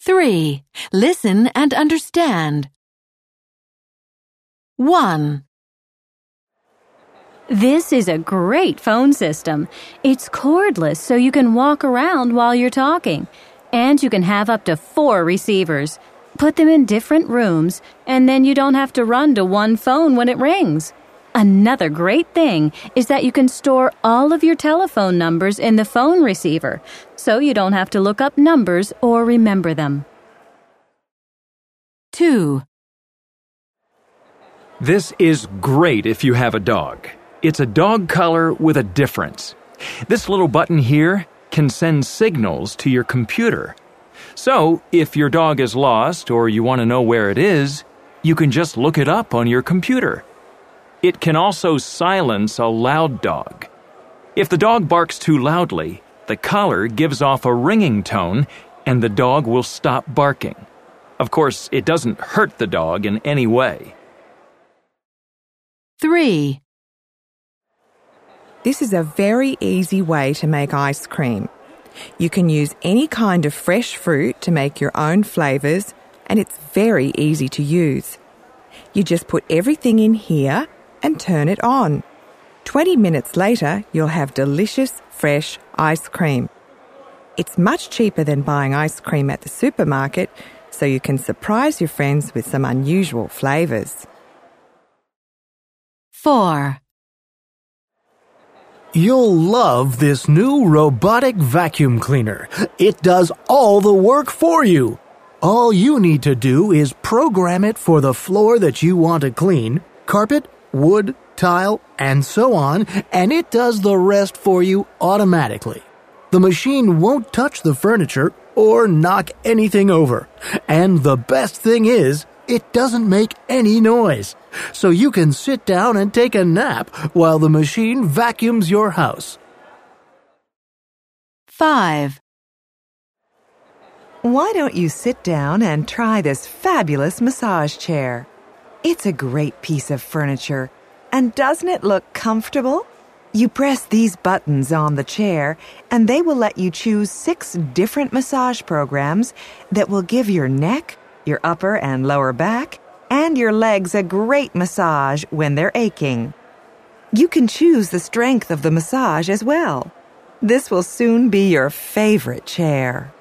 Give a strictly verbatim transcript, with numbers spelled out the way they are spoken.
three. Listen and understand. one. This is a great phone system. It's cordless, so you can walk around while you're talking. And you can have up to four receivers. Put them in different rooms, and then you don't have to run to one phone when it rings. Another great thing is that you can store all of your telephone numbers in the phone receiver, so you don't have to look up numbers or remember them. two. This is great if you have a dog. It's a dog collar with a difference. This little button here can send signals to your computer. So, if your dog is lost or you want to know where it is, you can just look it up on your computer. It can also silence a loud dog. If the dog barks too loudly, the collar gives off a ringing tone and the dog will stop barking. Of course, it doesn't hurt the dog in any way. three. This is a very easy way to make ice cream. You can use any kind of fresh fruit to make your own flavours, and it's very easy to use. You just put everything in here and turn it on. twenty minutes later, you'll have delicious, fresh ice cream. It's much cheaper than buying ice cream at the supermarket, so you can surprise your friends with some unusual flavours. four. You'll love this new robotic vacuum cleaner. It does all the work for you. All you need to do is program it for the floor that you want to clean, carpet, wood, tile, and so on, and it does the rest for you automatically. The machine won't touch the furniture or knock anything over. And the best thing is, it doesn't make any noise. So you can sit down and take a nap while the machine vacuums your house. five. Why don't you sit down and try this fabulous massage chair? It's a great piece of furniture. And doesn't it look comfortable? You press these buttons on the chair, and they will let you choose six different massage programs that will give your neck, your upper and lower back, and your legs a great massage when they're aching. You can choose the strength of the massage as well. This will soon be your favorite chair.